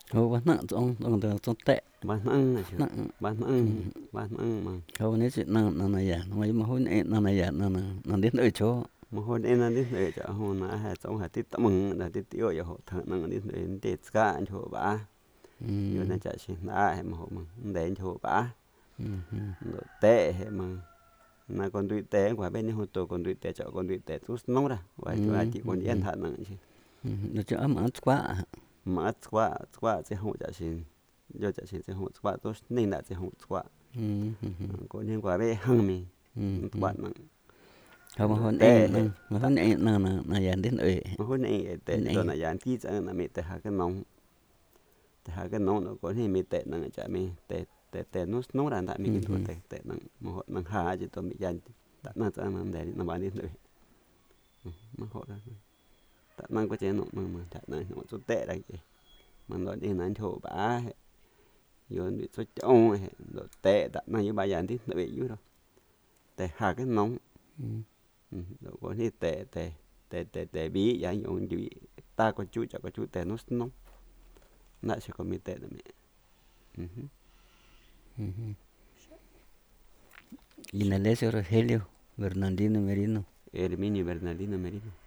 hầu bán nặng trong từ trong tệ bán ăn chứ nặng bán ăn mà hầu nếu chuyện nặng này giả mà hôn nặng này giả nặng đến nơi chỗ mà hồi đến là đến nơi cho hồi nãy hay trong hay tít tầm là tít tiêu giờ họ thằng năng đến nơi tít cả anh chỗ bả giờ nên chạy xin đã mà họ mà đến chỗ bả rồi tệ mà còn đuổi tệ qua bên này họ tổ còn đuổi tệ cho còn đuổi tệ chút nóng ra và chỗ ai chỉ còn yên thản năng chứ nó chỗ ấm ấm quá mà quá sẽ họ chạy xin giờ chạy xin sẽ họ quá tốt nên là sẽ họ quá còn những qua bên hăng mình quá năng hầu mà tệ hôn em nặng giả đến nơi mà hồi này tệ cho nó dàn kỹ cho nó mình tệ hạ cái nóng nó có thể mình tệ nó chả mình tệ nó đàn tại mình cái tuổi tệ nó họ nó hạ chứ tôi mình dàn tại nó cho nó để nó bán đi rồi nó họ đó tại nó có chế nó mà tại nó số tệ đây chứ mà nó đi nó thổ bá rồi bị số trống rồi tệ tại nó như bài dàn đi nó bị dưới đâu tệ hạ cái nóng rồi có thể tệ bí vậy dùng gì ta có chú cho có chú tệ nó nóng nãy sẽ có mi tệ nữa mẹ y nelle Rogelio Bernardino Merino Herminio Bernardino Merino